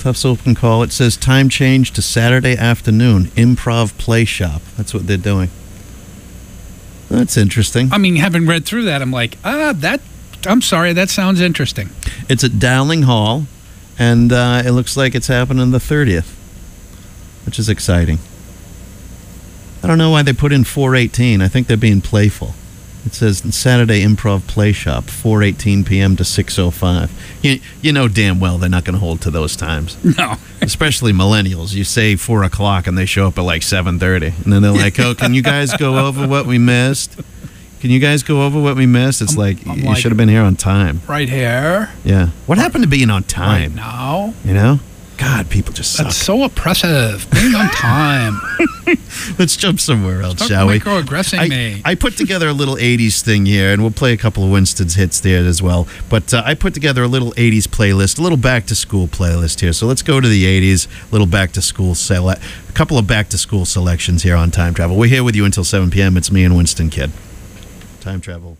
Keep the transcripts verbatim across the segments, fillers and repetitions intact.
Tufts Open Call. It says time change to Saturday afternoon. Improv Play Shop. That's what they're doing. That's interesting. I mean, having read through that, I'm like, ah, that. I'm sorry, that sounds interesting. It's at Dowling Hall, and uh, it looks like it's happening the thirtieth, which is exciting. I don't know why they put in four eighteen. I think they're being playful. It says Saturday Improv Play Shop, four eighteen p.m. to six oh five. You, you know damn well they're not going to hold to those times. No. Especially millennials. You say four o'clock and they show up at like seven thirty. And then they're like, oh, can you guys go over what we missed? Can you guys go over what we missed? It's I'm, like, I'm you like, should have been here on time. Right here. Yeah. What happened to being on time? Right now. You know? God, people just suck. That's so oppressive. Being on time. Let's jump somewhere else, Start shall we? microaggressing I, me. I put together a little eighties thing here, and we'll play a couple of Winston's hits there as well. But uh, I put together a little eighties playlist, a little back-to-school playlist here. So let's go to the eighties, a little back-to-school sele- a couple of back-to-school selections here on Time Travel. We're here with you until seven p.m. It's me and Winston Kid. Time Travel.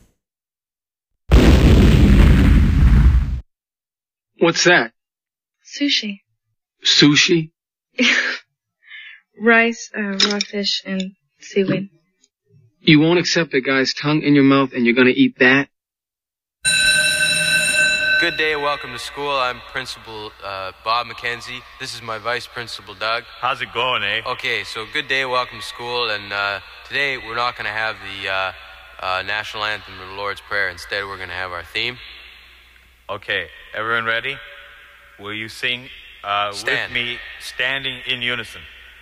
What's that? Sushi. Sushi? Rice, uh, raw fish, and seaweed. You won't accept a guy's tongue in your mouth and you're gonna eat that? Good day, welcome to school. I'm Principal uh, Bob McKenzie. This is my Vice Principal, Doug. How's it going, eh? Okay, so good day, welcome to school. And uh, today we're not going to have the uh, uh, National Anthem or the Lord's Prayer. Instead, we're going to have our theme. Okay, everyone ready? Will you sing uh, with me, standing in unison?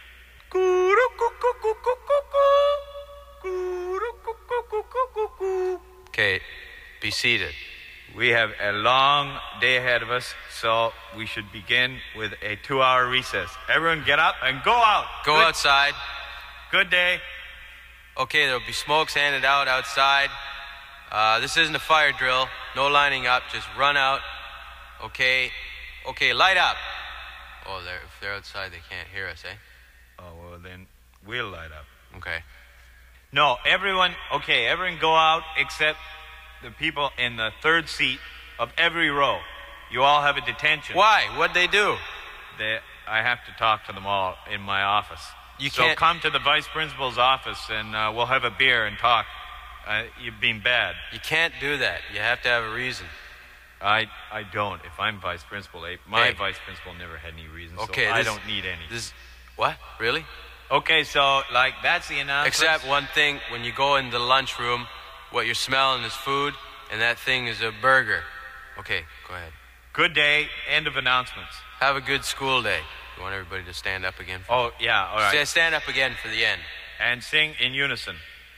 Okay, be seated. We have a long day ahead of us, so we should begin with a two-hour recess. Everyone get up and go out. Go Good. outside. Good day. Okay, there'll be smokes handed out outside. Uh, this isn't a fire drill. No lining up, just run out. Okay, okay, light up. Oh, they're, if they're outside, they can't hear us, eh? Oh, well, then we'll light up. Okay. No, everyone, okay, everyone go out except the people in the third seat of every row. You all have a detention. Why? What'd they do? They, I have to talk to them all in my office. You so can't... come to the vice principal's office and uh, we'll have a beer and talk. Uh, you've been bad. You can't do that. You have to have a reason. I I don't. If I'm vice principal, eh, my hey. vice principal never had any reason, okay, so this, I don't need any. This, what? Really? Okay, so, like, that's the announcement. Except one thing, when you go in the lunchroom, what you're smelling is food, and that thing is a burger. Okay, go ahead. Good day. End of announcements. Have a good school day. You want everybody to stand up again? For oh, me? yeah, all right. Stand up again for the end. And sing in unison.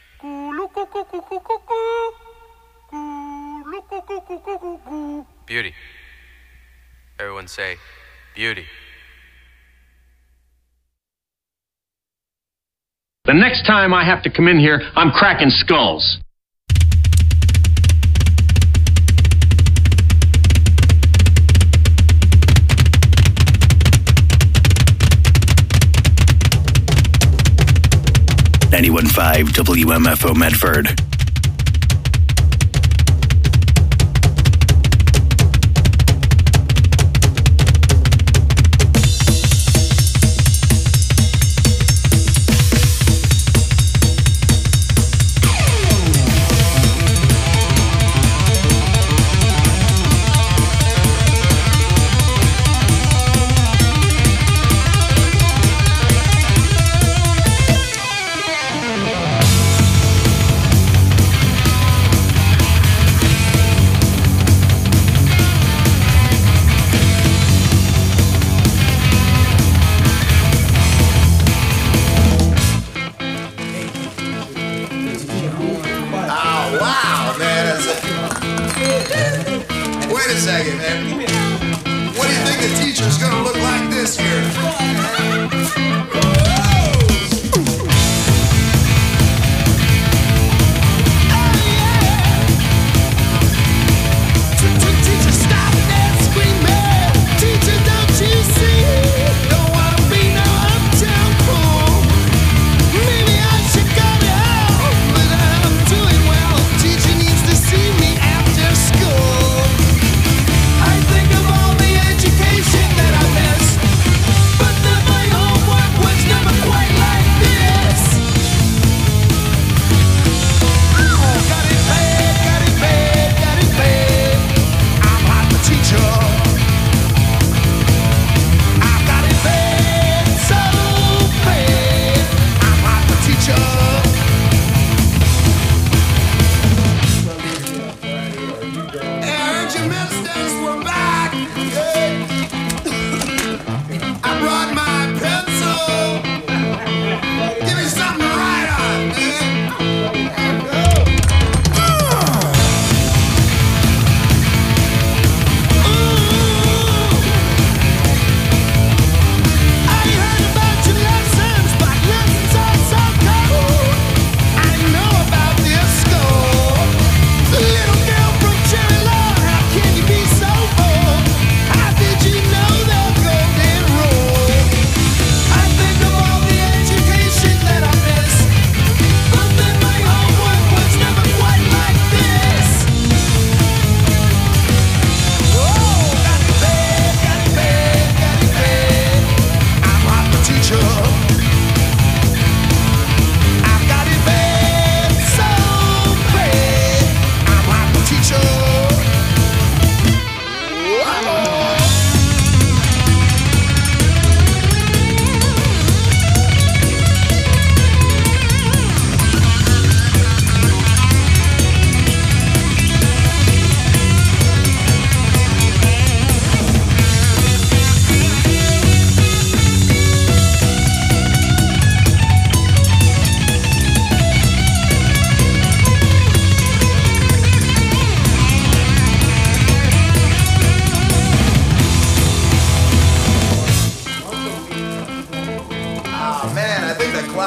Beauty. Everyone say, beauty. The next time I have to come in here, I'm cracking skulls. ninety-one point five W M F O Medford. I think of all the education that I've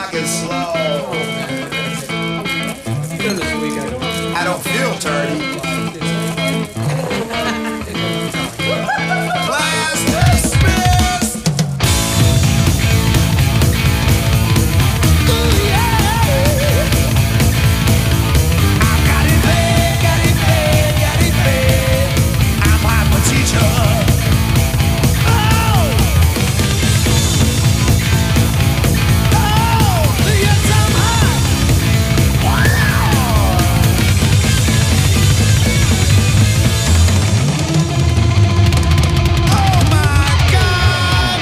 rock is slow. I don't feel dirty. Class dismissed. Ooh, yeah. I got it bad, got it bad, got it bad. I'm hyper teacher. Oh, oh, yes I'm hot. Oh my God.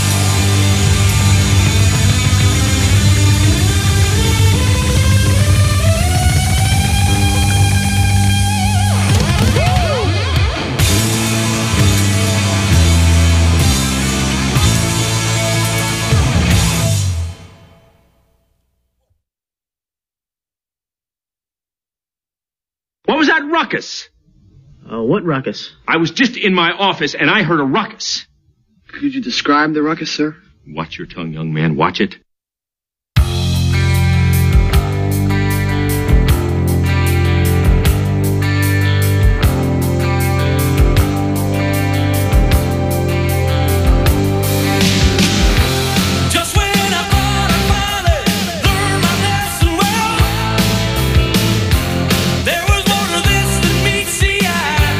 What was that ruckus? Uh, what ruckus? I was just in my office and I heard a ruckus. Could you describe the ruckus, sir? Watch your tongue, young man. Watch it. Just when I thought I finally learned my lesson well, there was more to this than meets the eye.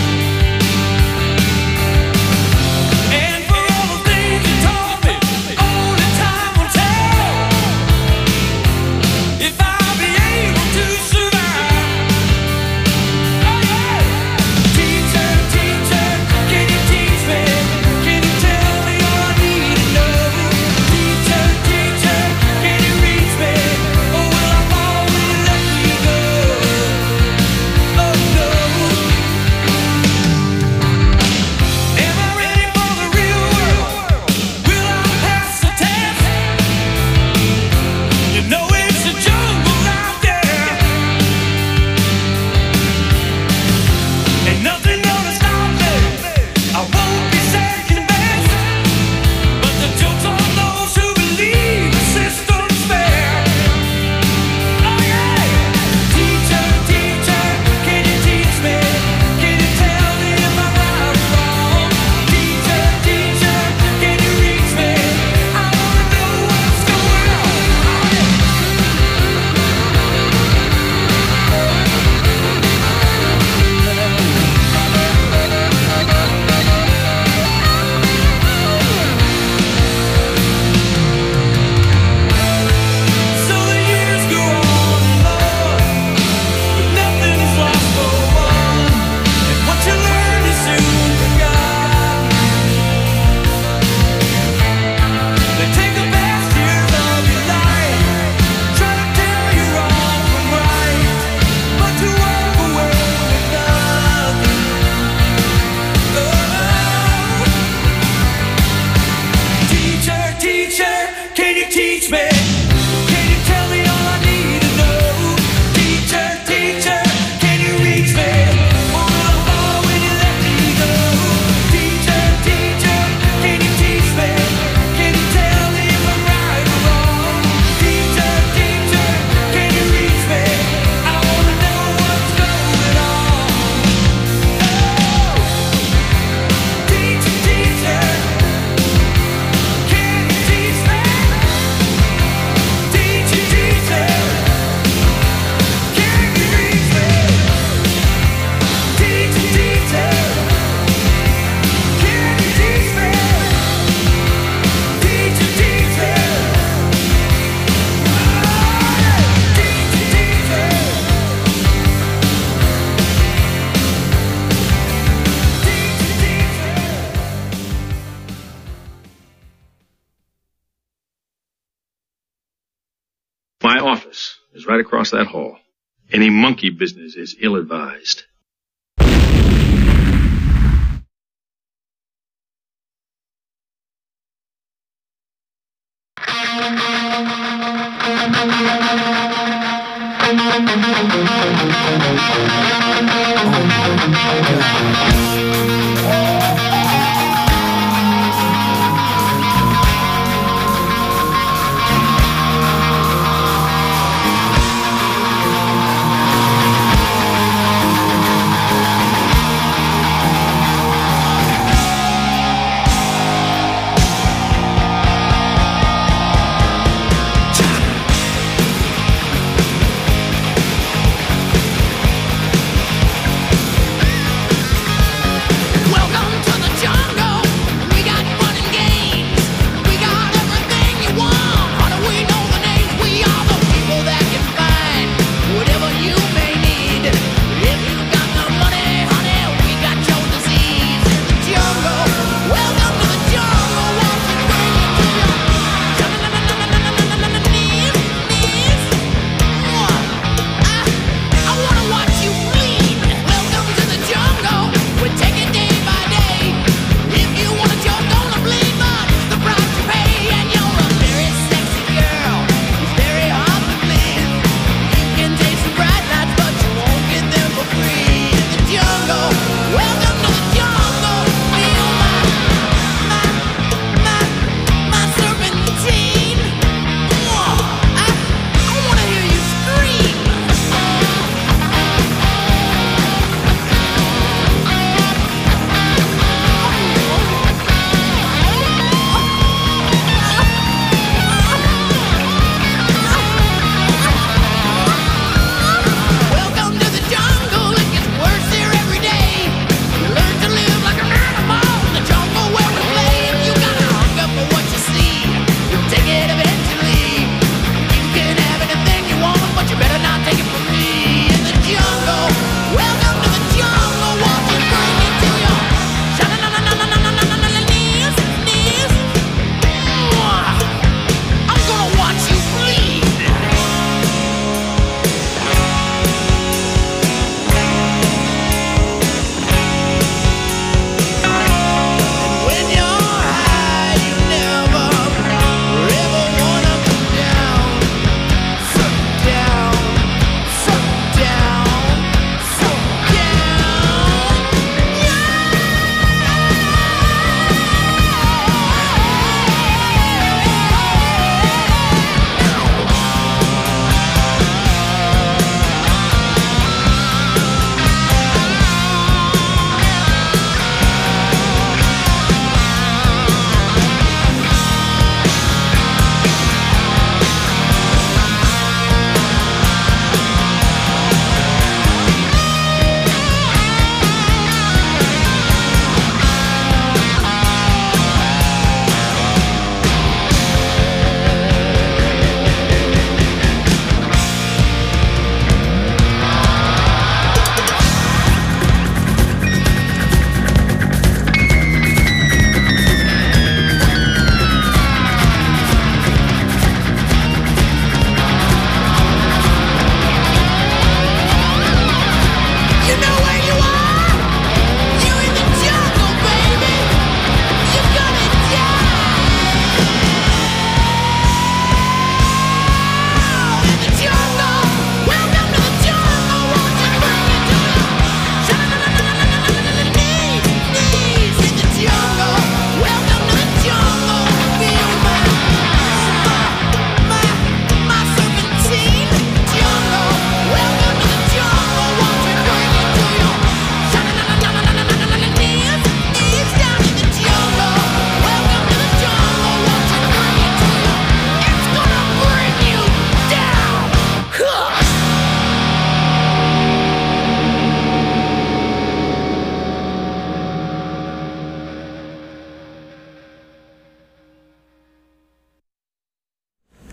And for all the things you taught me, only time will tell if I'll be able to survive. Oh yeah! Teacher, teacher, can you teach me? Can you tell me all I need to know? Teacher, teacher, can you reach me? Or will I fall when you let me go? Oh no. Am I ready for the real world? Will I pass the test? You know it's a jungle out there. Ain't nothing gonna stop me. I won't be second best. But the joke's on those who believe the system's fair. Oh yeah! Teacher, teacher, can you teach me? Can you tell me if I'm right or wrong? Teacher, teacher, can you reach me? I wanna know what's going on. So the years go on and on, but nothing is lost for one. And what you learn is soon forgotten. They take the best years of your life, try to tell you wrong from right, but you walk away with nothing. Oh. Teacher, teacher, can you teach me? Can you tell me all I need to know? Teacher, teacher, can you reach me? Or will I fall when you let me go? Teacher, teacher, can you teach me? Can you tell me if I'm right or wrong? Teacher, teacher, can you reach me? I wanna know what's going on. Oh, teacher, teacher, can you teach me? Teacher, teacher, can you reach me? Teacher, teacher, can you teach me? Teacher, teacher, teacher, teacher, My office is right across that hall. Any monkey business is ill-advised. Oh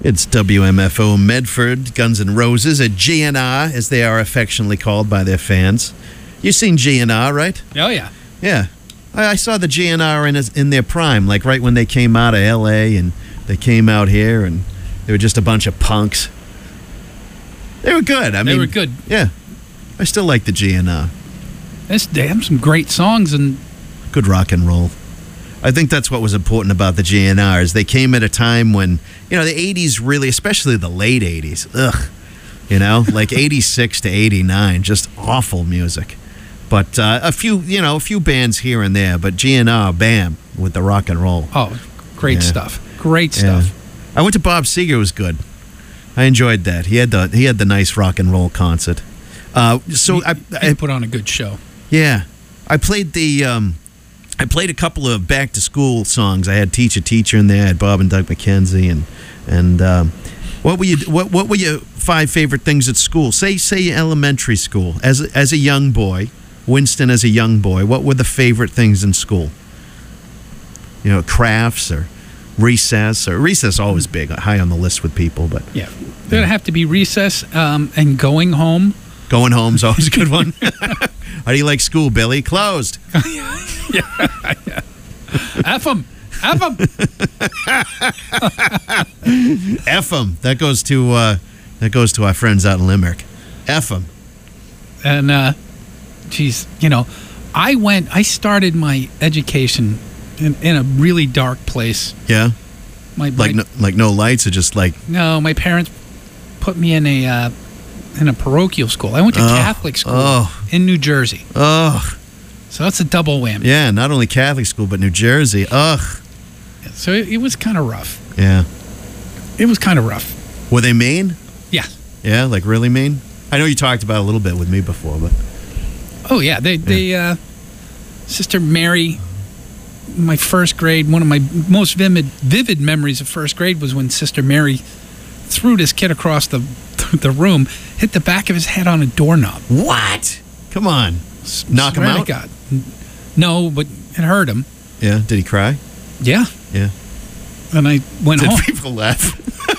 It's W M F O Medford, Guns N' Roses, at G N R, as they are affectionately called by their fans. You've seen G N R, right? Oh, yeah. Yeah. I, I saw the G N R in, in their prime, like right when they came out of L A and they came out here and they were just a bunch of punks. They were good. I They mean, were good. Yeah. I still like the G N R. This, they have some great songs, and Good rock and roll. I think that's what was important about the G N R is they came at a time when, you know, the eighties really, especially the late eighties, ugh, you know, like eighty-six to eighty-nine, just awful music. But uh, a few, you know, a few bands here and there, but G N R, bam, with the rock and roll. oh, great Yeah. stuff. Great Yeah. stuff. I went to Bob Seger, it was good. I enjoyed that. He had the he had the nice rock and roll concert. Uh, so He- I, he I put on a good show. yeah, I played the um, I played a couple of back to school songs. I had Teacher Teacher in there. I had Bob and Doug McKenzie and and um, what were you what what were your five favorite things at school? Say say elementary school as a, as a young boy, Winston as a young boy. What were the favorite things in school? You know, crafts or recess or recess always big, high on the list with people, but Yeah. There'd have to be recess um, and going home. going home's always a good one. How do you like school, Billy? Closed. F them. F them. F 'em. That goes to uh, that goes to our friends out in Limerick. F 'em. And, uh, geez, you know, I went, I started my education in, in a really dark place. Yeah, My, like my no, like no lights, or just like no, my parents put me in a uh, in a parochial school. I went to Oh, Catholic school oh. in New Jersey, ugh. so that's a double whammy. Yeah, not only Catholic school but New Jersey. Ugh. So it, it was kind of rough. Yeah. It was kind of rough. Were they mean? Yeah. Yeah, like really mean. I know you talked about it a little bit with me before, but Oh yeah. They they uh, Sister Mary. My first grade. One of my most vivid vivid memories of first grade was when Sister Mary threw this kid across the the room, hit the back of his head on a doorknob. what? Come on. Knock him Swear to out? God. No, but it hurt him. Yeah. Did he cry? Yeah. Yeah. And I went Did home. people laugh?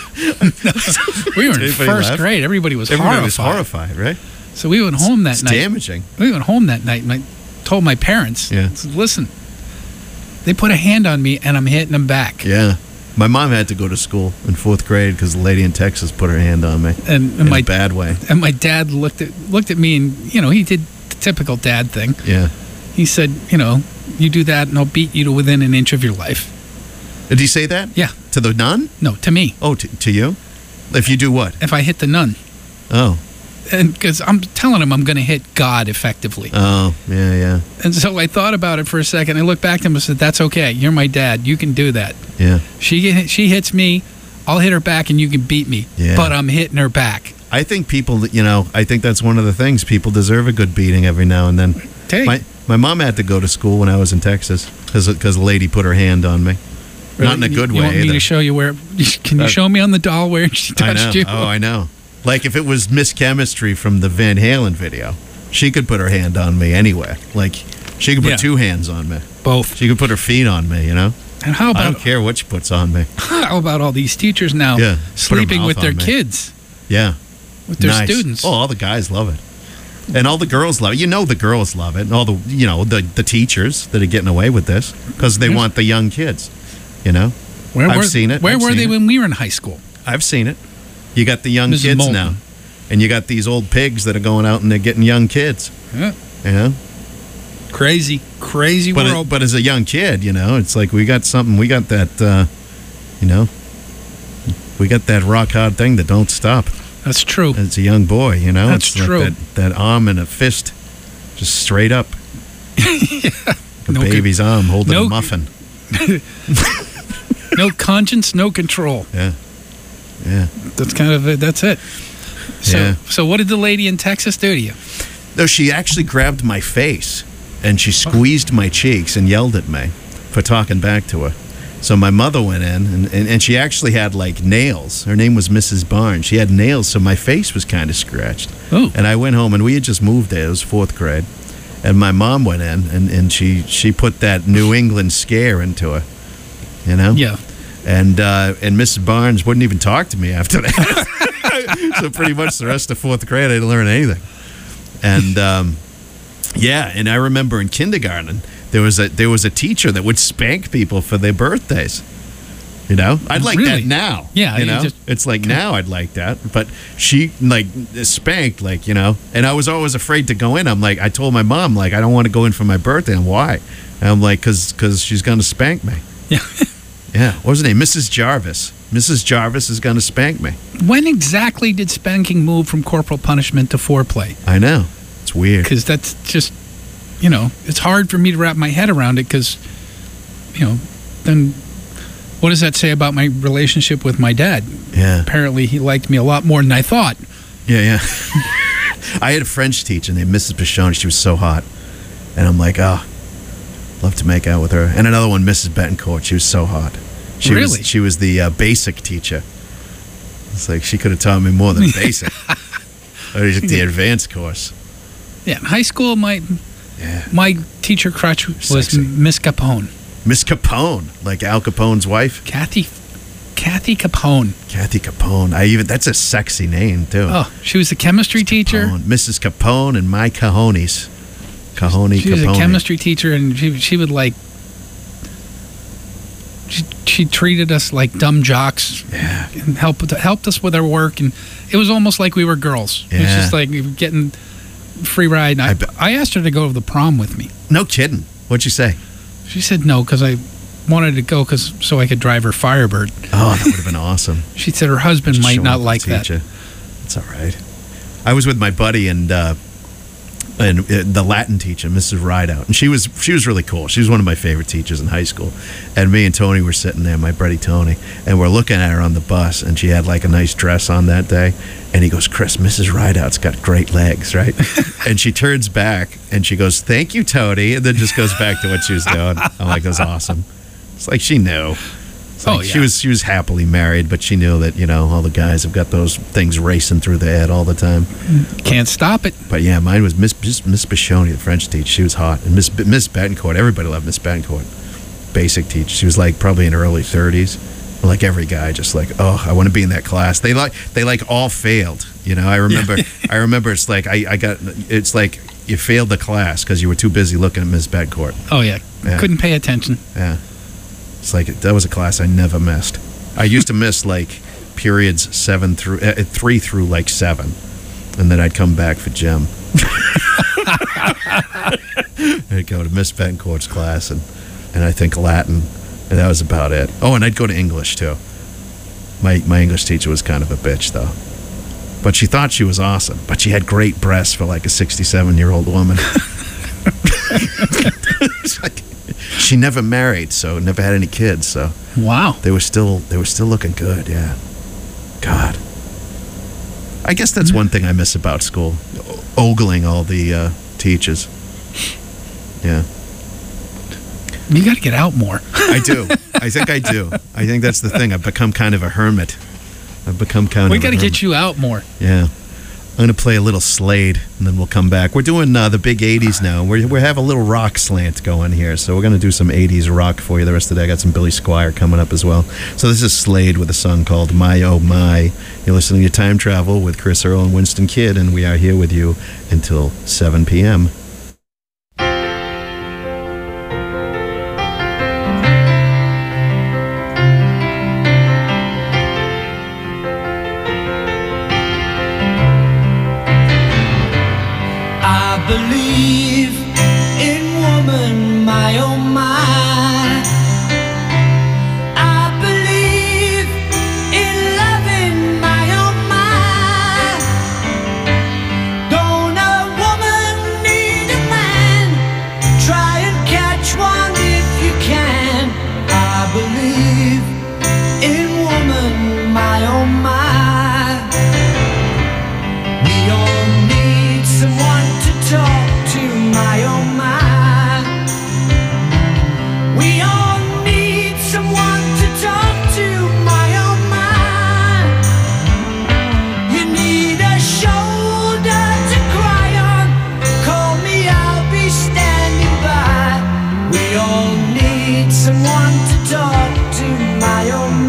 We were in Did anybody first laugh? grade. Everybody was Everybody horrified. was horrified, right? So we went home that It's night. damaging. We went home that night, and I told my parents, Yeah. I said, listen, they put a hand on me, and I'm hitting them back. Yeah. My mom had to go to school in fourth grade because the lady in Texas put her hand on me And, and in my a bad way. and my dad looked at looked at me, and you know he did the typical dad thing. Yeah. He said, you know, you do that, and I'll beat you to within an inch of your life. Did he say that? Yeah. To the nun? No, to me. Oh, to, to you? If you do what? If I hit the nun, Oh. and because I'm telling him I'm going to hit God effectively. Oh, yeah, yeah, And so I thought about it for a second. I looked back at him and said, that's okay. You're my dad. You can do that. yeah. She get- she hits me, I'll hit her back, and you can beat me. Yeah. But I'm hitting her back. I think people, you know, I think that's one of the things. People deserve a good beating every now and then. Hey. My my mom had to go to school when I was in Texas because a lady put her hand on me. Not in a good you way want me either. to show you where? Can you Uh, show me on the doll where she I know. touched you? Oh, I know. Like if it was Miss Chemistry from the Van Halen video, she could put her hand on me anyway. Like she could put Yeah. two hands on me. Both. She could put her feet on me, you know? And how I about don't care what she puts on me. how about all these teachers now Yeah, put her sleeping mouth with their on me. kids, Yeah. with their Nice. students? Oh, all the guys love it. And all the girls love it. You know the girls love it. And all the, you know, the, the teachers that are getting away with this because they Yes. want the young kids, you know? Where I've were, seen it. Where I've were seen they it. when we were in high school? I've seen it. You got the young Missus kids Moulton. now. And you got these old pigs that are going out and they're getting young kids, Yeah. you know? Crazy, crazy But, world. it, but as a young kid, you know, it's like we got something, we got that, uh, you know, we got that rock hard thing that don't stop. That's true. As a young boy, you know, That's it's like true. that, that arm and a fist, just straight up. A No baby's arm holding no a muffin. No conscience, no control. Yeah, yeah. That's kind of it. That's it. So, Yeah. so what did the lady in Texas do to you? No, she actually grabbed my face and she squeezed my cheeks and yelled at me for talking back to her. So my mother went in and, and, and she actually had like nails. Her name was Missus Barnes. She had nails, so my face was kind of scratched. Oh. And I went home and we had just moved there. It was fourth grade. And my mom went in and, and she, she put that New England scare into her. You know? Yeah. And uh, and Missus Barnes wouldn't even talk to me after that. So pretty much the rest of fourth grade, I didn't learn anything. And um, yeah, and I remember in kindergarten there was a there was a teacher that would spank people for their birthdays. You know, I'd like Really? that now. Yeah, you you know, just- it's like now I'd like that, but she like spanked, like, you know, and I was always afraid to go in. I'm like, I told my mom, like, I don't want to go in for my birthday. And why? And I'm like, because because she's gonna spank me. Yeah. Yeah, what was her name? Missus Jarvis. Missus Jarvis is gonna spank me. When exactly did spanking move from corporal punishment to foreplay? I know, it's weird. Because that's just, you know, it's hard for me to wrap my head around it because, you know, then what does that say about my relationship with my dad? Yeah, Apparently he liked me a lot more than I thought. yeah, yeah. I had a French teacher named Missus Pichon. She was so hot, and I'm like, oh, love to make out with her. And another one, Missus Betancourt. She was so hot. She Really? Was, she was the uh, basic teacher. It's like she could have taught me more than basic. Or just the advanced course. Yeah, in high school, my Yeah. my teacher crutch was Sexy. Miss Capone. Miss Capone, like Al Capone's wife. Kathy Kathy Capone. Kathy Capone. I even that's a sexy name too. Oh, she was a chemistry teacher. Capone. Missus Capone and my cajones. Cajone She was Capone. a chemistry teacher, and she she would like. She, she treated us like dumb jocks. Yeah. And helped helped us with our work, and it was almost like we were girls. It was Yeah. just like we were getting free ride. And I, I bet- I asked her to go to the prom with me. No kidding. What'd you say? She said no because I wanted to go because so I could drive her Firebird. Oh, that would have been awesome. She said her husband Just might showing not up to like that. teach you. It's all right. I was with my buddy and uh, and uh, the Latin teacher, Missus Rideout, and she was she was really cool. She was one of my favorite teachers in high school. And me and Tony were sitting there, my buddy Tony, and we're looking at her on the bus, and she had like a nice dress on that day. And he goes, Chris, Missus Rideout's got great legs, right? And she turns back and she goes, thank you, Tony, and then just goes back to what she was doing. I'm like, that's awesome. It's like she knew. It's like Oh, she yeah. was she was happily married, but she knew that, you know, all the guys have got those things racing through their head all the time. Can't stop it. But yeah, mine was Miss Miss, Miss Bichoni, the French teacher. She was hot, and Miss Miss Betancourt. Everybody loved Miss Betancourt. Basic teacher. She was like probably in her early thirties. Like every guy, just like, oh, I want to be in that class. They like they like all failed. You know, I remember I remember it's like I, I got it's like you failed the class because you were too busy looking at Miss Betancourt. Oh yeah. Yeah. Couldn't pay attention. Yeah. It's like that was a class I never missed. I used to miss like periods seven through uh, three through like seven, and then I'd come back for gym. I'd go to Miss Betancourt's class and and I think Latin, and that was about it. Oh, and I'd go to English too. My my English teacher was kind of a bitch though, but she thought she was awesome. But she had great breasts for like a sixty-seven year old woman. It's like, she never married, so never had any kids. So Wow. they were still they were still looking good. Yeah, God. I guess that's one thing I miss about school, o- ogling all the uh, teachers. Yeah, You got to get out more. I do. I think I do. I think that's the thing. I've become kind of a hermit. I've become kind We of. got to a get hermit. you out more. Yeah. I'm going to play a little Slade, and then we'll come back. We're doing uh, the big eighties now. We're, we have a little rock slant going here, so we're going to do some eighties rock for you the rest of the day. I got some Billy Squire coming up as well. So this is Slade with a song called My Oh My. You're listening to Time Travel with Chris Earl and Winston Kidd, and we are here with you until seven p.m. I believe in woman, my oh my. I believe in loving, my oh my. Don't a woman need a man? Try and catch one if you can. I believe in woman, my oh my. We all need someone to talk to, my oh my. We all need someone to talk to, my oh my. You need a shoulder to cry on. Call me, I'll be standing by. We all need someone to talk to, my oh my.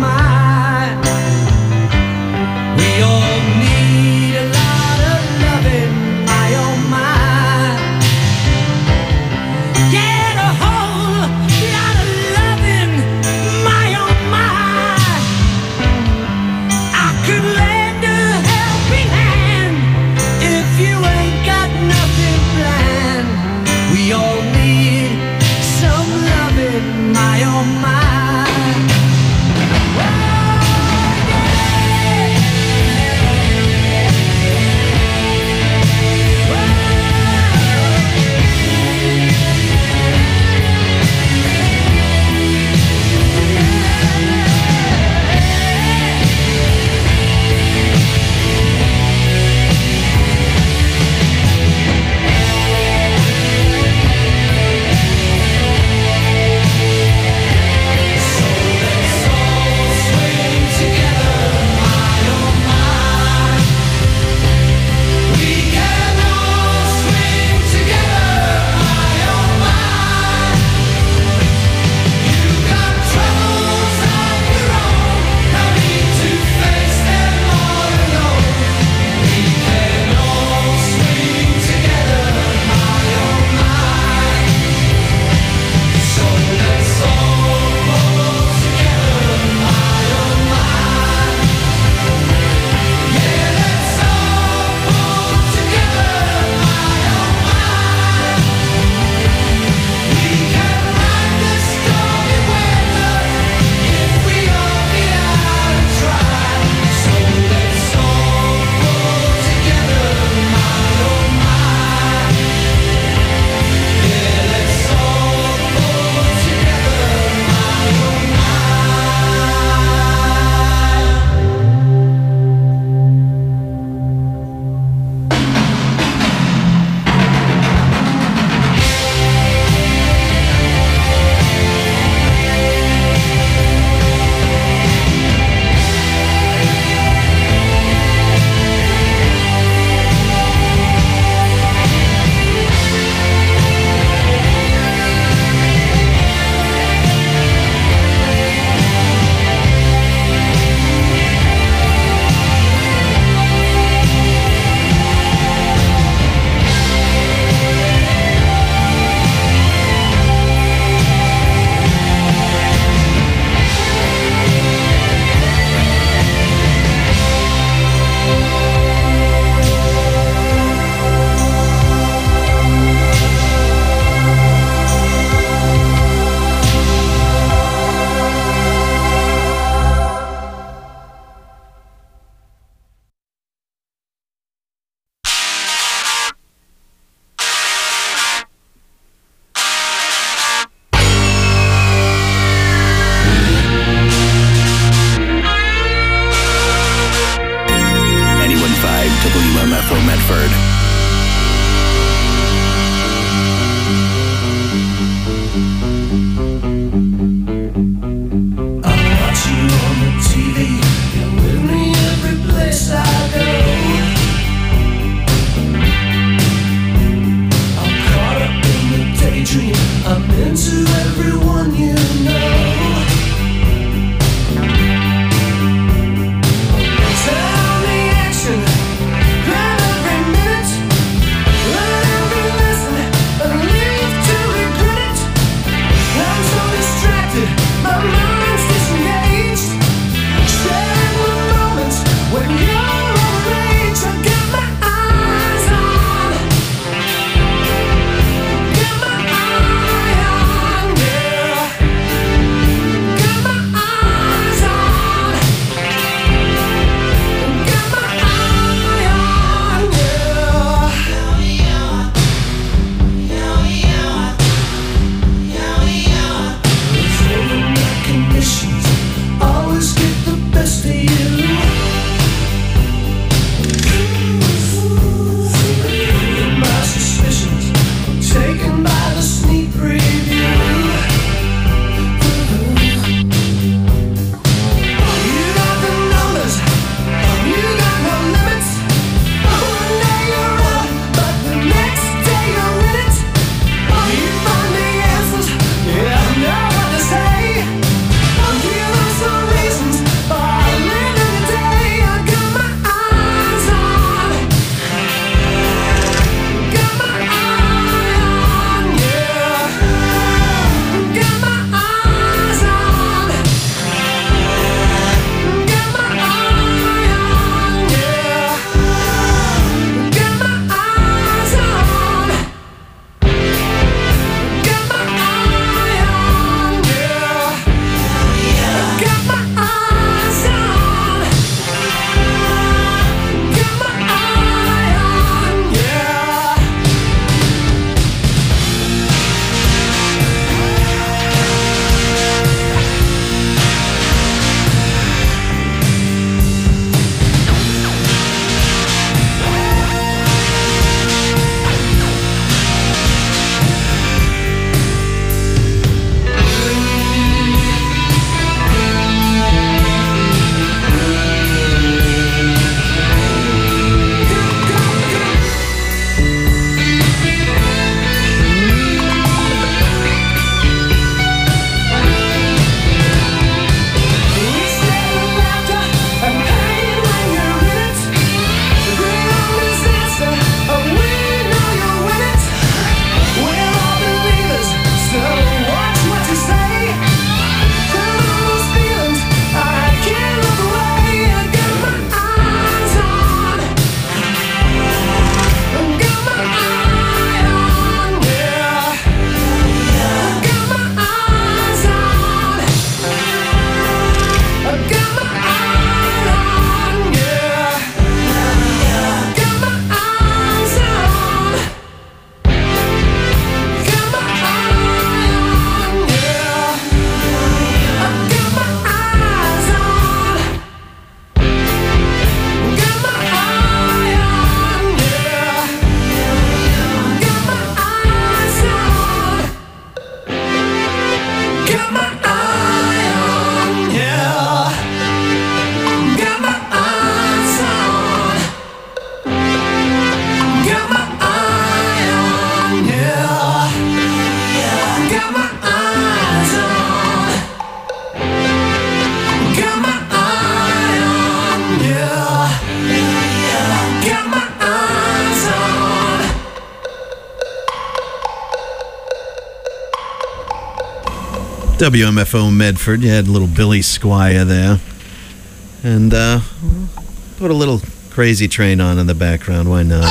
W M F O Medford. You had little Billy Squire there. And uh, put a little Crazy Train on in the background. Why not?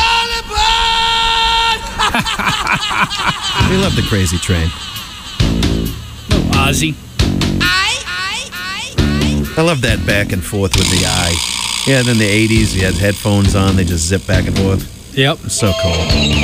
We love the Crazy Train. Little Ozzy. I love that back and forth with the eye. Yeah, then the eighties, you had headphones on. They just zip back and forth. Yep. So cool.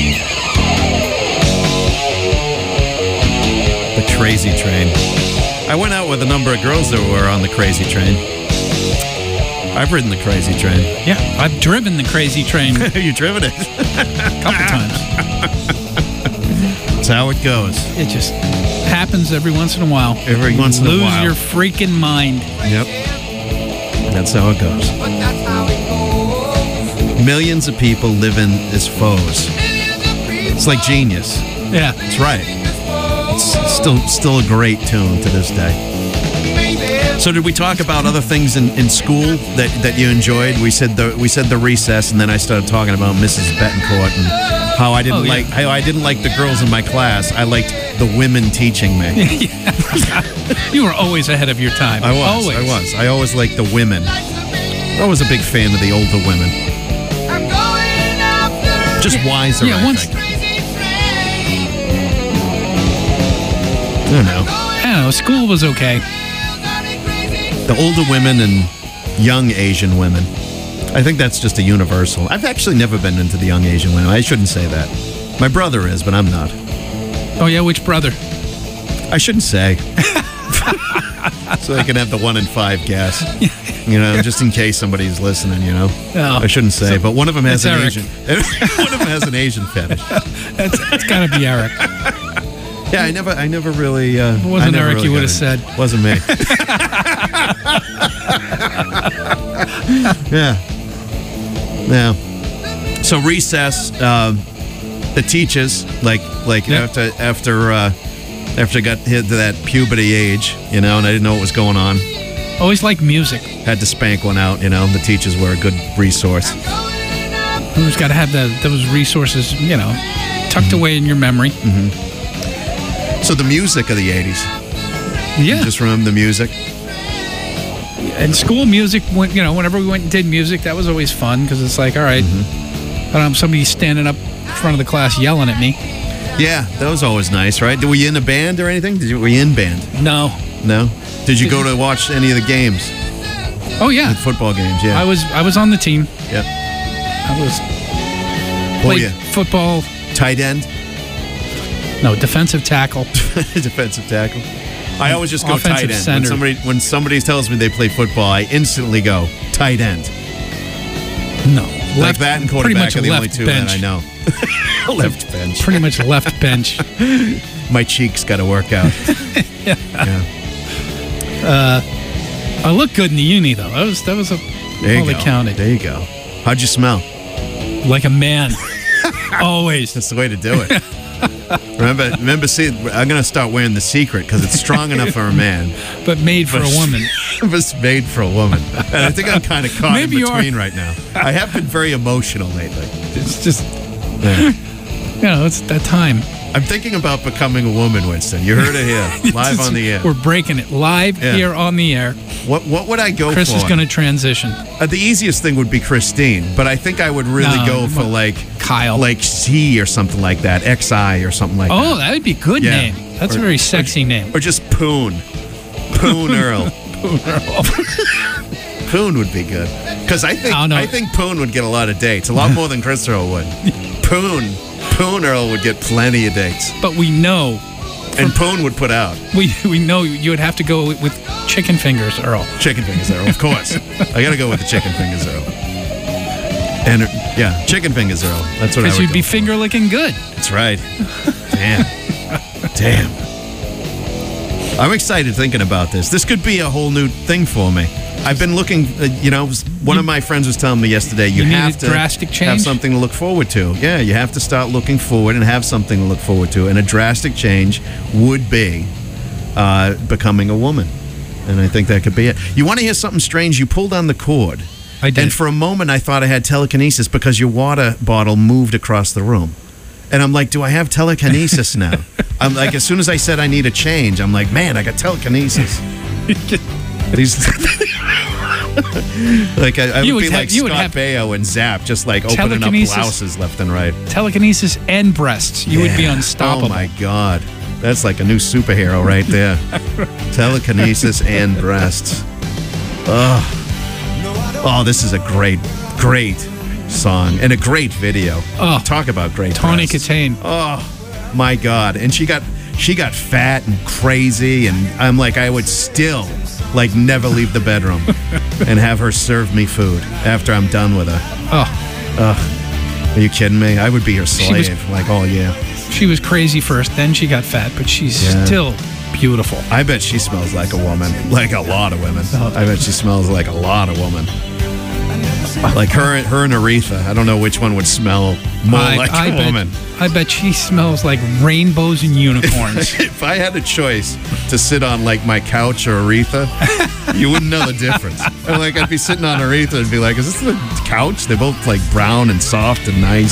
The Crazy Train. I went out with a number of girls that were on the Crazy Train. I've ridden the Crazy Train. Yeah, I've driven the Crazy Train. You driven it? A couple times. That's how it goes. It just happens every once in a while. Every once in a Lose while. your freaking mind. Yep. That's how it goes. Millions of people living as foes. It's like Genius. Yeah. That's right. It's still still a great tune to this day. So did we talk about other things in, in school that, that you enjoyed? We said the we said the recess, and then I started talking about Missus Betancourt and how I didn't Oh, yeah. like how I didn't like the girls in my class. I liked the women teaching me. You were always ahead of your time. I was. Always. I was. I always liked the women. I was a big fan of the older women. Just wiser, Yeah, I once- think. I don't know. I don't know. School was okay. The older women and young Asian women. I think that's just a universal. I've actually never been into the young Asian women. I shouldn't say that. My brother is, but I'm not. Oh, yeah? Which brother? I shouldn't say. So I can have the one in five guess. You know, just in case somebody's listening, you know. Oh. I shouldn't say, So but one of them has it's an Eric. Asian. One of them has an Asian fetish. That's, it's got to be Eric. Yeah, I never, I never really. Uh, If it wasn't I never Eric, really you would got have it. said. Wasn't me. Yeah. Yeah. So recess, um, the teachers, like, like Yeah. after, after, uh, after I got hit to that puberty age, you know, and I didn't know what was going on, Always liked music. had to spank one out. You know, the teachers were a good resource. Always got to have the, those resources, you know, tucked away in your memory. So the music of the eighties. Yeah. Just remember the music. And school music, when, you know, whenever we went and did music, that was always fun because it's like, all right, I don't have somebody standing up in front of the class yelling at me. Yeah, that was always nice, right? Were you in a band or anything? Did you, were you in band? No. No? Did you go to watch any of the games? Oh, yeah. The football games, yeah. I was I was on the team. Yep. I was Oh, played yeah. football. Tight end? No, defensive tackle. Defensive tackle. I always just go Offensive tight end. center. When somebody when somebody tells me they play football, I instantly go tight end. No. Like Left- that and pretty quarterback much are the only left two bench. that I know. Left bench. Pretty much left bench. My cheeks got to work out. Yeah. Yeah. Uh, I looked good in the uni though. That was that was a There you all go. that counted. There you go. How'd you smell? Like a man. Always. That's the way to do it. Remember, remember. See, I'm gonna start wearing the secret because it's strong enough for a man, But made for but a woman. it's made for a woman. And I think I'm kind of caught Maybe in you are. between right now. I have been very emotional lately. It's just, Yeah. you know, it's that time. I'm thinking about becoming a woman, Winston. You heard it here, live on the air. We're breaking it live Yeah. here on the air. What What would I go Chris for? is going to transition. Uh, the easiest thing would be Christine, but I think I would really No, go for like Kyle. like C or something like that, X I or something like Oh, that. that would be a good Yeah. name. That's Or- a very sexy name. Or just Poon. Poon Earl. Poon would be good. Because I think I don't know. I think Poon would get a lot of dates. A lot more than Chris Earl would. Poon. Poon Earl would get plenty of dates. But we know, And Poon would put out. we we know you would have to go with, with chicken fingers, Earl. Chicken fingers Earl, of course. I got to go with the chicken fingers Earl. And yeah, chicken fingers Earl. That's what I Because would you'd go be for. finger licking good. That's right. Damn. Damn. I'm excited thinking about this. This could be a whole new thing for me. I've been looking, uh, you know, one of my friends was telling me yesterday, you, You need have a to drastic have change? something to look forward to. Yeah, you have to start looking forward and have something to look forward to. And a drastic change would be uh, becoming a woman. And I think that could be it. You want to hear something strange? You pulled on the cord. I did. And for a moment, I thought I had telekinesis because your water bottle moved across the room. And I'm like, do I have telekinesis now? I'm like, as soon as I said I need a change, I'm like, man, I got telekinesis. These, like I, I would, would be have- like you would Scott have Baio and Zap, just like opening up telekinesis. blouses left and right. Telekinesis and breasts. You would be Yeah. unstoppable. Oh my God, that's like a new superhero right there. Telekinesis and breasts. Oh, oh, this is a great, great song and a great video. Oh. Talk about great. Tawny breasts. Katane. Oh my God, and she got she got fat and crazy, and I'm like, I would still like never leave the bedroom and have her serve me food after I'm done with her. Oh, Ugh. Are you kidding me? I would be her She was- slave. Like, oh yeah. she was crazy first, then she got fat, but she's Yeah. still beautiful. I bet she smells like a woman. Like a lot of women. I bet she smells like a lot of women. Like her, her and Aretha. I don't know which one would smell more I, like I a bet, woman. I bet she smells like rainbows and unicorns. If I had a choice to sit on like my couch or Aretha, you wouldn't know the difference. And, like I'd be sitting on Aretha and be like, "Is this the couch?" They're both like brown and soft and nice.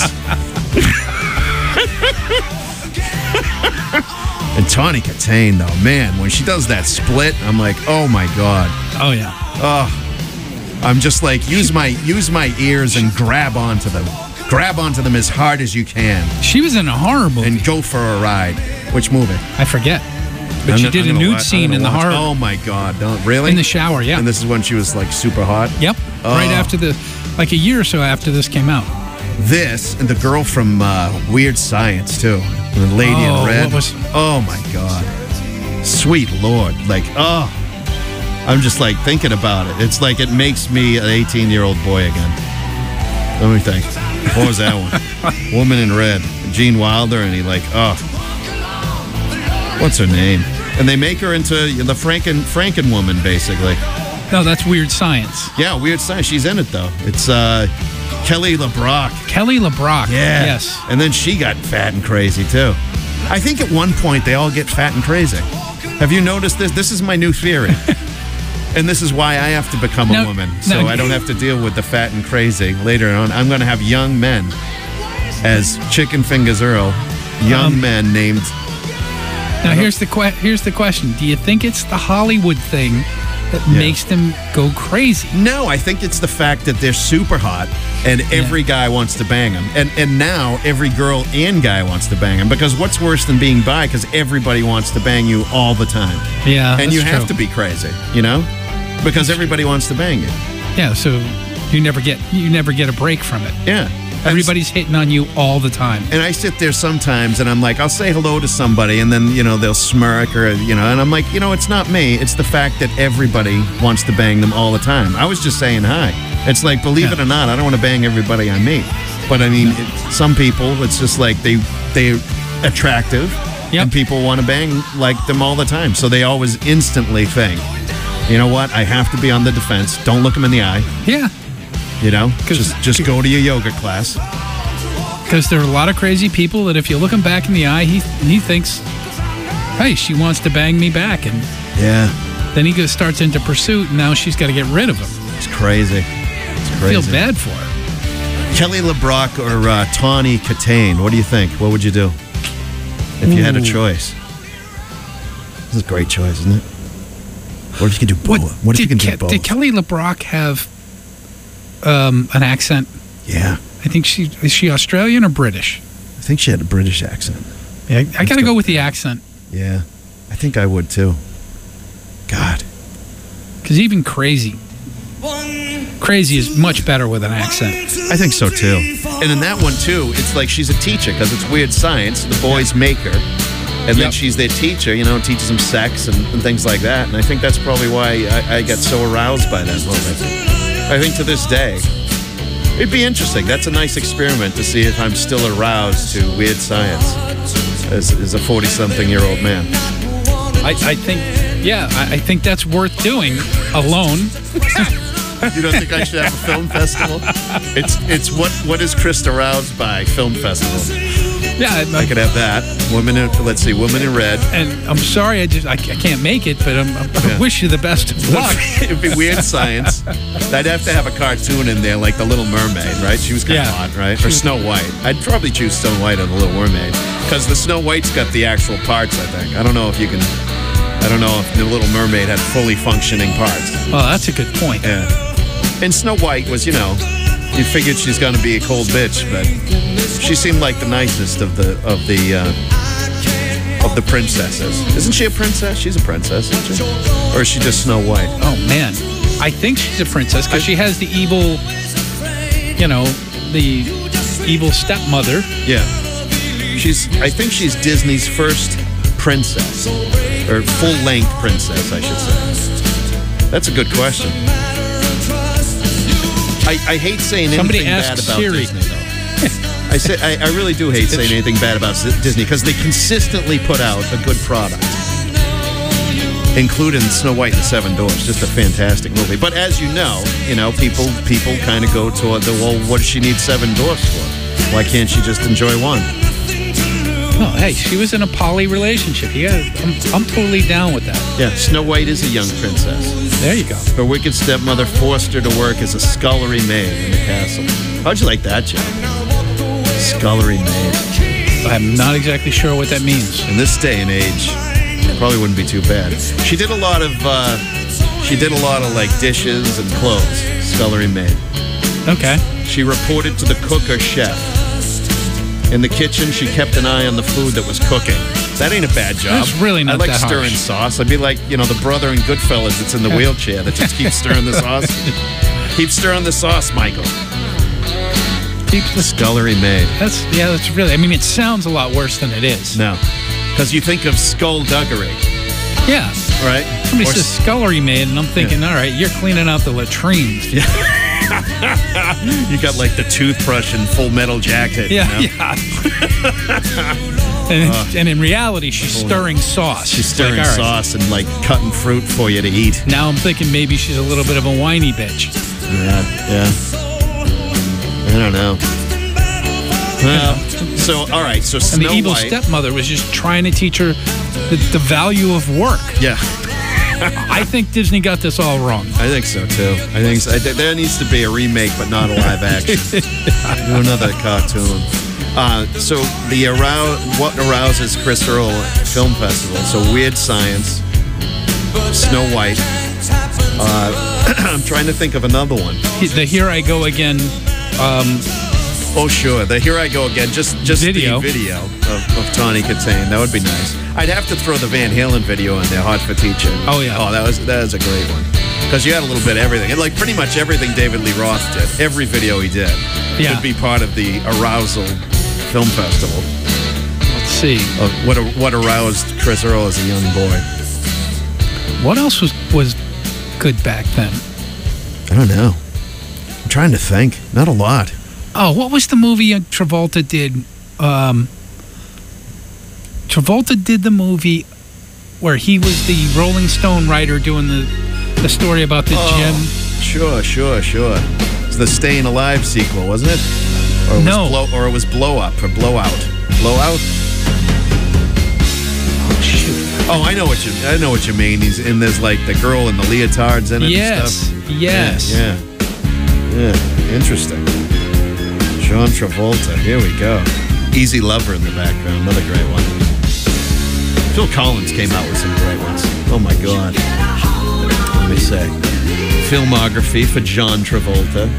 And Tawny Katane, though, man, when she does that split, I'm like, oh my God. Oh yeah. Oh, I'm just like, use my use my ears and grab onto them. Grab onto them as hard as you can. She was in a horror movie. And go for a ride. Which movie? I forget. But I'm she gonna- did I'm a gonna nude wa- I'm scene gonna in the watch- horror. Oh my God! Don't really In the shower, yeah. And this is when she was like super hot. Yep. Oh. Right after the, like a year or so after this came out. This and the girl from uh, Weird Science too, the lady Oh, in red. what was- Oh my God! Sweet Lord! Like oh, I'm just like thinking about it. It's like it makes me an eighteen-year-old boy again. Let me think. What was that one? Woman in Red, Gene Wilder, and he like oh, what's her name? And they make her into the Franken Franken woman basically. No, that's Weird Science. Yeah, Weird Science. She's in it though. It's uh, Kelly LeBrock. Kelly LeBrock. Yeah. Yes. And then she got fat and crazy too. I think at one point they all get fat and crazy. Have you noticed this? This is my new theory. And this is why I have to become a No, woman. So no. I don't have to deal with the fat and crazy later on. I'm going to have young men as Chicken Fingers Earl. Young Um, men named. Now here's the que- here's the question: do you think it's the Hollywood thing that Yeah. makes them go crazy? No, I think it's the fact that they're super hot and every guy wants to bang them. And and now every girl and guy wants to bang them. Because what's worse than being bi? Because everybody wants to bang you all the time. Yeah, And that's you have true. to be crazy, you know? Because everybody wants to bang you. Yeah, so you never get you never get a break from it. Yeah. Everybody's hitting on you all the time. And I sit there sometimes and I'm like, I'll say hello to somebody and then, you know, they'll smirk or, you know, and I'm like, you know, it's not me. It's the fact that everybody wants to bang them all the time. I was just saying hi. It's like, believe it or not, I don't want to bang everybody I meet. But I mean, it, some people, it's just like they, they're attractive and people want to bang like them all the time. So they always instantly think, you know what? I have to be on the defense. Don't look them in the eye. Yeah. You know, just just go to your yoga class. Because there are a lot of crazy people that if you look him back in the eye, he he thinks, hey, she wants to bang me back. And Yeah, then he goes, starts into pursuit, and now she's got to get rid of him. it's crazy. It's I crazy. feel bad for her. Kelly LeBrock or uh, Tawny Katane, what do you think? What would you do if you had a Ooh. choice? This is a great choice, isn't it? What if you could do both? What, if you did, can do Ke- both? did Kelly LeBrock have um, an accent? Yeah, I think she is she Australian or British? I think she had a British accent. Yeah, I got to go with the accent. Yeah, I think I would too. God, Because even crazy, crazy is much better with an accent. I think so too. And in that one too, it's like she's a teacher because it's Weird Science. The boys make her, and then Yep. she's their teacher. You know, teaches them sex and, and things like that. And I think that's probably why I, I get so aroused by that moment. I think to this day, it'd be interesting. That's a nice experiment to see if I'm still aroused to Weird Science as, as a forty-something-year-old man. I, I think, yeah, I, I think that's worth doing alone. You don't think I should have a film festival? It's it's what what is Chris aroused by film festival? Yeah, I, I could have that. Women in, let's see, Women in Red. And I'm sorry, I just I, I can't make it, but I'm, I Yeah. wish you the best of luck. It'd be Weird Science. I'd have to have a cartoon in there, like the Little Mermaid, right? She was kind of Yeah. hot, right? Or Snow White. I'd probably choose Snow White or the Little Mermaid, because the Snow White's got the actual parts. I think. I don't know if you can. I don't know if the Little Mermaid had fully functioning parts. Oh, that's a good point. Yeah. And Snow White was, you know, you figured she's going to be a cold bitch, but she seemed like the nicest of the of the uh, of the princesses. Isn't she a princess? She's a princess, isn't she? Or is she just Snow White? Oh man, I think she's a princess because she has the evil, you know, the evil stepmother. Yeah. She's. I think she's Disney's first princess, or full-length princess, I should say. That's a good question. I, I hate saying Somebody anything bad ask about Siri. Disney, though. I say I, I really do hate saying anything bad about S- Disney because they consistently put out a good product, including Snow White and the Seven Dwarfs. Just a fantastic movie. But as you know, you know people people kind of go toward the well, what does she need seven dwarfs for? Why can't she just enjoy one? Oh, hey, she was in a poly relationship. Yeah, I'm, I'm totally down with that. Yeah, Snow White is a young princess. There you go. Her wicked stepmother forced her to work as a scullery maid in the castle. How'd you like that job? Scullery maid. I'm not exactly sure what that means. In this day and age, it probably wouldn't be too bad. She did a lot of, uh, she did a lot of like dishes and clothes. Scullery maid. Okay. She reported to the cook or chef. In the kitchen, she kept an eye on the food that was cooking. That ain't a bad job. That's really not I like that stirring harsh. sauce. I'd be like, you know, the brother in Goodfellas that's in the wheelchair that just keeps stirring the sauce. Keep stirring the sauce, Michael. Keep the Scullery maid. That's yeah. That's really. I mean, it sounds a lot worse than it is. No, because you think of skullduggery, Yeah. right? Somebody Or says scullery maid, and I'm thinking, all right, you're cleaning out the latrines. Yeah. You got like the toothbrush and Full Metal Jacket. Yeah, you know? yeah. and, and in reality, she's stirring sauce. She's It's stirring like, all right, sauce and like cutting fruit for you to eat. Now I'm thinking maybe she's a little bit of a whiny bitch. Yeah, yeah. I don't know. Well, so all right, so And Snow the evil White. stepmother was just trying to teach her the, the value of work. Yeah, I think Disney got this all wrong. I think so too. I think so. I th- there needs to be a remake, but not a live action. Do another cartoon. Uh, so the arou- what arouses Chris Earl Film Festival? So Weird Science, Snow White. Uh, I'm trying to think of another one. The Here I Go Again. Um, Oh sure, the Here I Go Again. Just just Video. the video of, of Tawny Katane. That would be nice. I'd have to throw the Van Halen video in there, Hot for Teacher. Oh, yeah. Oh, that was that was a great one. Because you had a little bit of everything. And like pretty much everything David Lee Roth did, every video he did, Yeah. could be part of the Arousal Film Festival. let's see. Of what what aroused Chris Earl as a young boy. What else was was good back then? I don't know. I'm trying to think. Not a lot. Oh, what was the movie Travolta did? Um, Travolta did the movie where he was the Rolling Stone writer doing the the story about the Oh, gym. Sure, sure, sure. It's the Staying Alive sequel, wasn't it? Or it No. Was blow, or it was Blow Up or Blowout. Blowout? Oh, shoot. Oh, I know what you. I know what you mean. He's in. There's like the girl in the leotards in it. Yes, And stuff. yes. Yeah, yeah. Yeah. Interesting. John Travolta. Here we go. Easy Lover in the background. Another great one. Phil Collins came out with some great ones. Oh my God. Let me say. Filmography for John Travolta.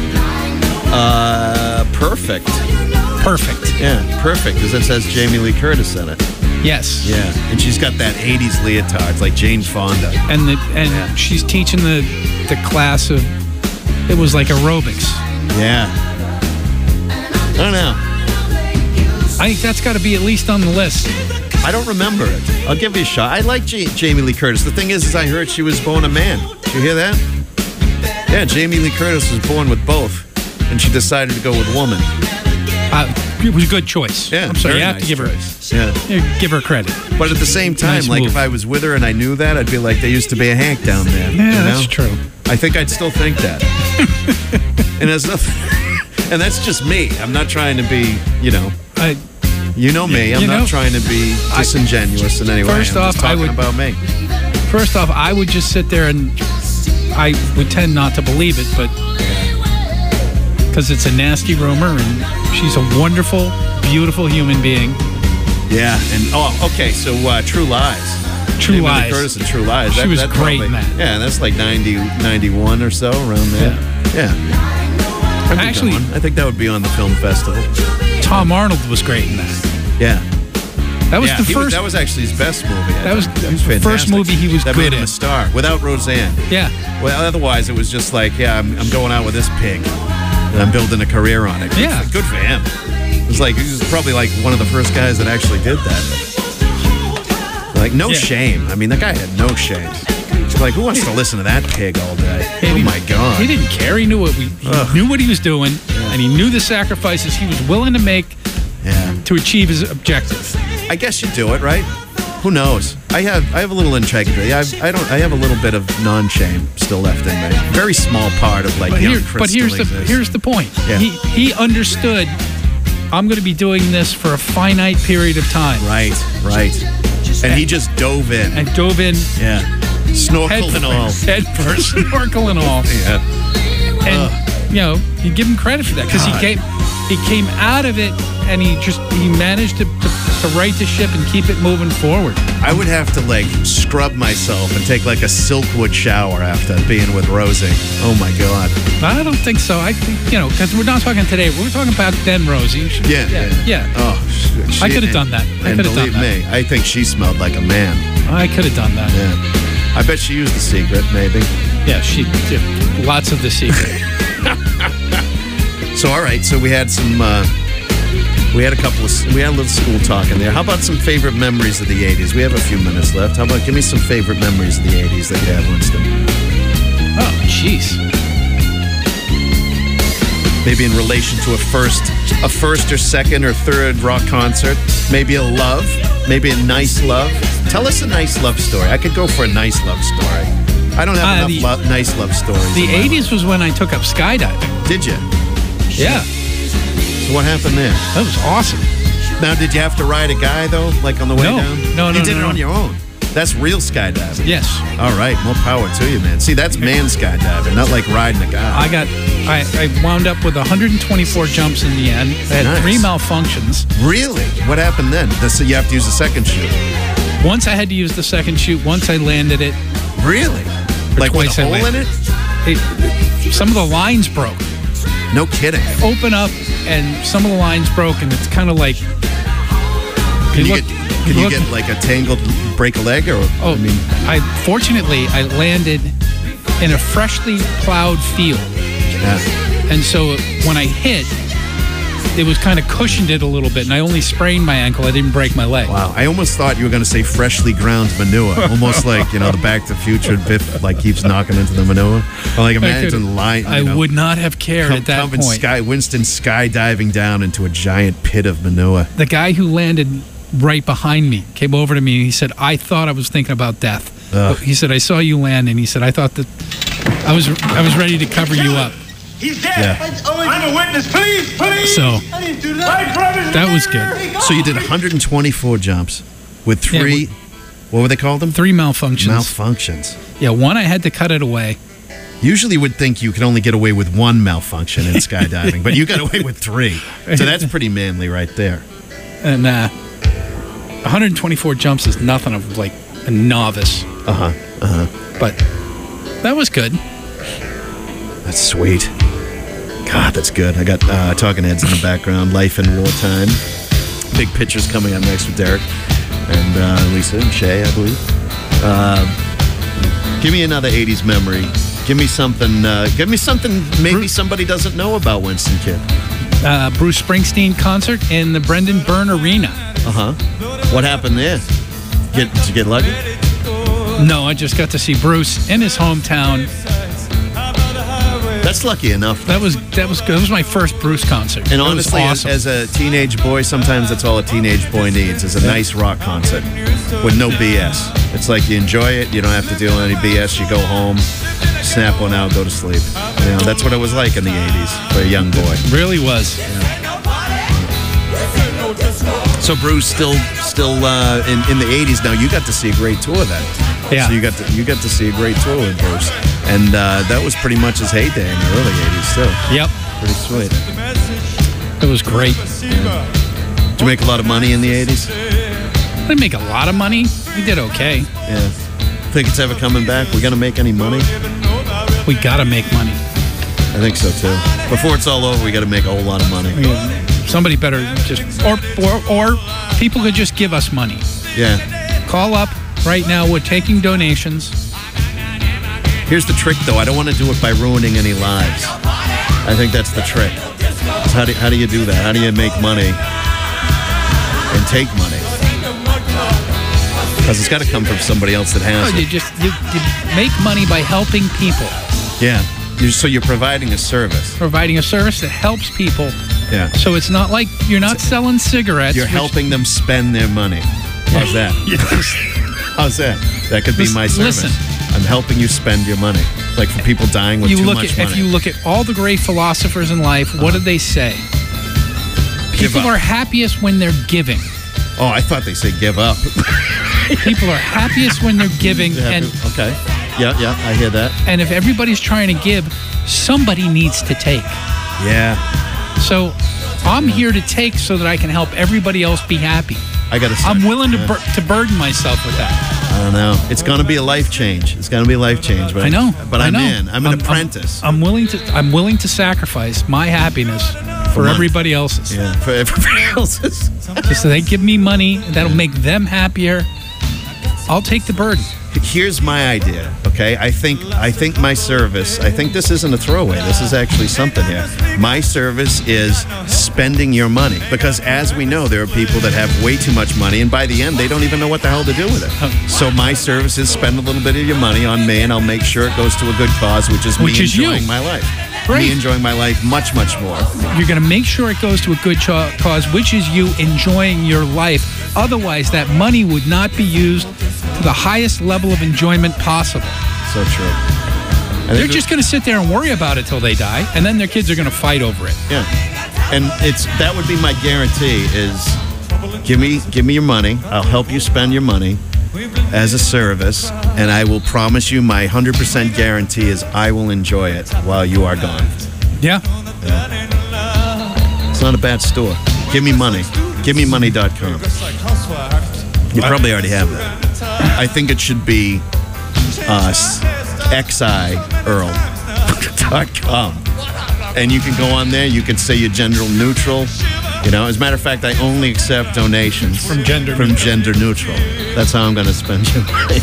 Uh, perfect. Perfect. Yeah, perfect. Because it says Jamie Lee Curtis in it. Yes. Yeah, and she's got that eighties leotard, like Jane Fonda. And the and she's teaching the the class of it was like aerobics. Yeah. I don't know. I think that's got to be at least on the list. I don't remember it. I'll give you a shot. I like J- Jamie Lee Curtis. The thing is, is I heard she was born a man. Did you hear that? Yeah, Jamie Lee Curtis was born with both, and she decided to go with woman. Uh, it was a good choice. Yeah, I'm sorry, very you have nice to give choice. her Yeah. give her credit. But at the same time, Nice like move. if I was with her and I knew that, I'd be like, there used to be a Hank down there. Yeah, you know? that's true. I think I'd still think that. And there's nothing. And that's just me. I'm not trying to be, you know. I, You know me. I'm You not know, trying to be disingenuous in any way. First I'm off, just talking I would- about me. First off, I would just sit there and I would tend not to believe it, but because it's a nasty rumor and she's a wonderful, beautiful human being. Yeah, and oh, okay. So uh, True Lies. True Jamie Lee Lies. Curtis and True Lies. She was great probably- in that. Yeah, that's like ninety, ninety-one or so around there. Yeah. I'd be Actually- going. I think that would be on the film festival. Tom Arnold was great in that. Yeah. That was Yeah, the he first. that was actually his best movie. I That was thought. the He first fantastic. movie he was that good made him in. a star without Roseanne. Yeah. Well, otherwise it was just like, yeah, I'm, I'm going out with this pig, and I'm building a career on it. Good Yeah. for- good for him. It was like he was probably like one of the first guys that actually did that. Like no Yeah. shame. I mean, that guy had no shame. Like, who wants to listen to that pig all day? He Oh didn't- my god. He didn't care. He knew what we, he Ugh. knew what he was doing, and he knew the sacrifices he was willing to make Yeah. to achieve his objective. I guess you do it, right? Who knows? I have I have a little integrity. I I don't I have a little bit of non-shame still left in me. Very small part of like But, young here, Chris but here's still the exists. here's the point. Yeah. He he understood. I'm going to be doing this for a finite period of time. Right, right. And he just dove in. And dove in Yeah. Snorkel head, and all. head first, snorkel and all. Yeah. And you know, you give him credit for that because he God. came he came out of it and he just he managed to, to to right the ship and keep it moving forward. I would have to like scrub myself and take like a Silkwood shower after being with Rosie. Oh my god. I don't think so. I think you know because we're not talking today. We're talking about then Rosie. She- Yeah, yeah, yeah. yeah. Oh, she, I could've done that. I and could've done believe that. me, I think she smelled like a man. I could have done that. Yeah. I bet she used the secret, maybe. Yeah, she did lots of the secret. So all right, so we had some. Uh, we had a couple of. We had a little school talk in there. How about some favorite memories of the eighties? We have a few minutes left. How about give me some favorite memories of the eighties that you have, Winston? Oh, jeez. Maybe in relation to a first, a first or second or third rock concert. Maybe a love. Maybe a nice love. Tell us a nice love story. I could go for a nice love story. I don't have Uh, enough the- lo- nice love stories. The in my eighties was when I took up skydiving. life. Did you? Yeah, So what happened there? that was awesome. Now, did you have to ride a guy though, like on the way No. down? No, no, You did no, it no. on your own. That's real skydiving. Yes. All right, more power to you, man. See, that's man skydiving, not like riding a guy. I got, I, I wound up with one hundred twenty-four jumps in the end. I had Nice. three malfunctions. Really? What happened then? This, you have to use the second chute. Once I had to use the second chute. Once I landed it. Really? Like with twice a I hole in landed. it? it. Some of the lines broke. No kidding. Open up, and some of the lines broke, and it's kind of like. Can you, look- get? Can you look- get like a tangled break a leg or? Oh, I mean, I fortunately I landed in a freshly plowed field, yeah. and so when I hit, it was kind of cushioned it a little bit, and I only sprained my ankle. I didn't break my leg. Wow. I almost thought you were going to say freshly ground manure, almost like you know the Back to the Future Biff like keeps knocking into the manure. Or like I imagine could- the line. I you know, would not have cared come, at that come and point. Sky Winston skydiving down into a giant pit of manure. The guy who landed right behind me came over to me and he said, "I thought I was thinking about death." Ugh. He said, "I saw you land," and he said, "I thought that I was I was ready to cover you up." He's dead. Yeah. I'm a witness. Please, please. So I didn't do that. My brother's that was murderer. good. So you did one hundred twenty-four jumps with Yeah, three. what were they called them? Three malfunctions. Malfunctions. Yeah, one I had to cut it away. Usually would think you could only get away with one malfunction in skydiving, but you got away with three. So that's pretty manly right there. And uh, one hundred twenty-four jumps is nothing of like a novice, Uh huh. Uh huh. but that was good. That's sweet. God, that's good. I got uh, Talking Heads in the background. Life in Wartime. Big pictures coming up next with Derek and uh, Lisa and Shay, I believe. Uh, give me another eighties memory. Give me something. Uh, give me something. Maybe somebody doesn't know about Winston Kid. Uh, Bruce Springsteen concert in the Brendan Byrne Arena. Uh huh. What happened there? Get, did you get lucky? No, I just got to see Bruce in his hometown. That's lucky enough. That was that was good. That was my first Bruce concert. And That was honestly, as, awesome. as a teenage boy, sometimes that's all a teenage boy needs is a nice rock concert with no B S. It's like you enjoy it, you don't have to deal with any B S. You go home, snap one out, go to sleep. You know, that's what it was like in the eighties for a young boy. really was. So Bruce still still uh, in in the eighties. Now you got to see a great tour then. Yeah. So you got to you got to see a great tour with Bruce, and uh, that was pretty much his heyday in the early eighties too. Yep. Pretty sweet. It was great. Yeah. Did you make a lot of money in the eighties? I didn't make a lot of money. We did okay. Yeah. Think it's ever coming back? We gonna make any money? We gotta make money. I think so too. Before it's all over, we gotta make a whole lot of money. Somebody better just, or, or or people could just give us money. Yeah. Call up right now. We're taking donations. Here's the trick, though. I don't want to do it by ruining any lives. I think that's the trick. It's how do how do you do that? How do you make money and take money? Because it's got to come from somebody else that has No, it. you just you, you make money by helping people, Yeah. You, so you're providing a service. providing a service that helps people. Yeah. So it's not like you're not selling cigarettes. You're which- helping them spend their money. How's that? How's that? That could be Listen- my service. listen. I'm helping you spend your money. Like for people dying with You too look much at money. if you look at all the great philosophers in life. What do they say? Give People up. are happiest when they're giving. Oh, I thought they say give up. People are happiest when they're giving, Yeah, and okay. Yeah, yeah, I hear that. and if everybody's trying to give, somebody needs to take. Yeah. So I'm here to take so that I can help everybody else be happy. I got to say. I'm willing to yeah. bur- to burden myself with that. I don't know. It's going to be a life change. It's going to be a life change. But I know. But I I'm know. in. I'm an apprentice. I'm, willing to. I'm willing to sacrifice my happiness for mine. everybody else's. yeah, for everybody else's. Just so they give me money that'll make them happier. I'll take the burden. Here's my idea, okay? I think I think my service, I think this isn't a throwaway. This is actually something here. My service is spending your money. Because as we know, there are people that have way too much money, and by the end, they don't even know what the hell to do with it. So my service is spend a little bit of your money on me, and I'll make sure it goes to a good cause, which is Which me is you. enjoying my life. Right. Me enjoying my life much, much more. You're going to make sure it goes to a good cho- cause, which is you enjoying your life. Otherwise, that money would not be used to the highest level of enjoyment possible. So true. And They're if it- just going to sit there and worry about it till they die, and then their kids are going to fight over it. Yeah, and it's that would be my guarantee is give me give me your money. I'll help you spend your money as a service, and I will promise you my one hundred percent guarantee is I will enjoy it while you are gone. Yeah. It's not a bad store. Give me money. Give me money dot com. You probably already have that. I think it should be uh, X I Earl dot com. And you can go on there. You can say you're gender neutral. You know, as a matter of fact, I only accept donations From gender from neutral. gender neutral. That's how I'm going to spend your money.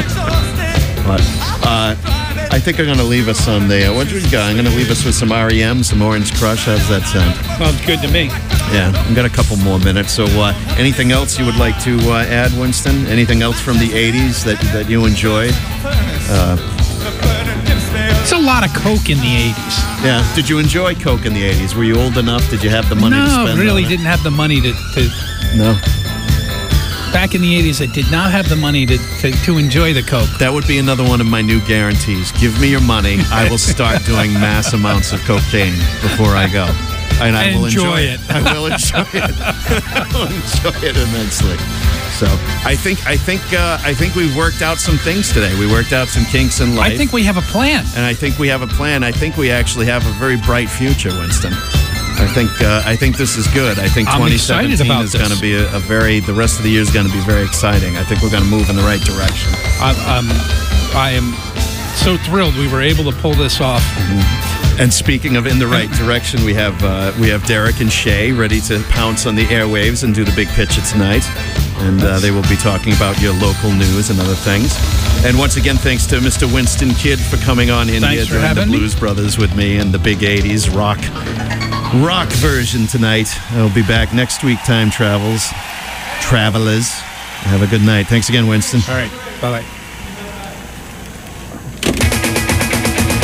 But uh, I think I'm going to leave us on the. What do we got? I'm going to leave us with some R E M, some Orange Crush. How does that sound? Sounds good to me. Yeah, I've got a couple more minutes. So, uh, anything else you would like to uh, add, Winston? Anything else from the eighties that that you enjoyed? Uh, It's a lot of coke in the eighties. yeah. Did you enjoy Coke in the eighties? Were you old enough? Did you have the money to No, spend? really on it? didn't have the money to, to. No. Back in the eighties, I did not have the money to, to, to enjoy the coke. That would be another one of my new guarantees. Give me your money. I will start doing mass amounts of cocaine before I go. And I will Enjoy enjoy it. I will enjoy it. I will enjoy it immensely. So I think I think uh, I think we've worked out some things today. We worked out some kinks in life. I think we have a plan. and I think we have a plan. I think we actually have a very bright future, Winston. I think uh, I think this is good. I think I'm twenty excited seventeen about is this. going to be a, a very. The rest of the year is going to be very exciting. I think we're going to move in the right direction. I, um, I am so thrilled we were able to pull this off. And speaking of in the right direction, we have uh, we have Derek and Shay ready to pounce on the airwaves and do the big picture tonight. And uh, they will be talking about your local news and other things. And once again, thanks to Mister Winston Kidd for coming on in Thanks here for doing the having me. Blues Brothers with me and the big eighties rock rock version tonight. I'll be back next week, Time Travels. Travelers. Have a good night. Thanks again, Winston. All right. Bye-bye.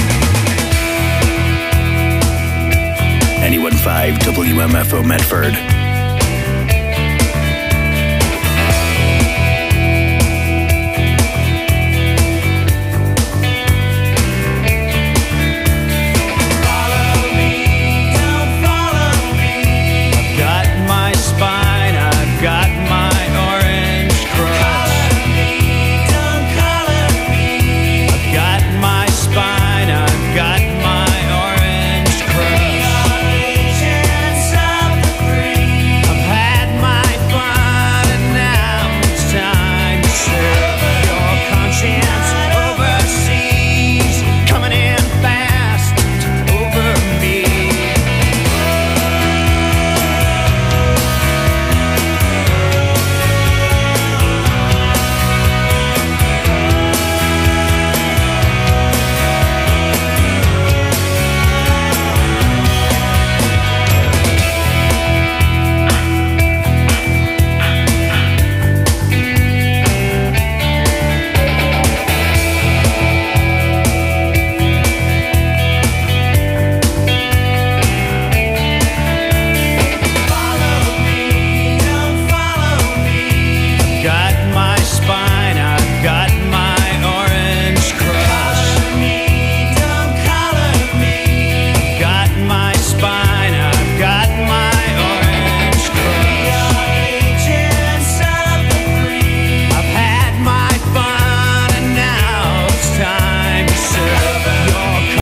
ninety-one point five W M F O Medford.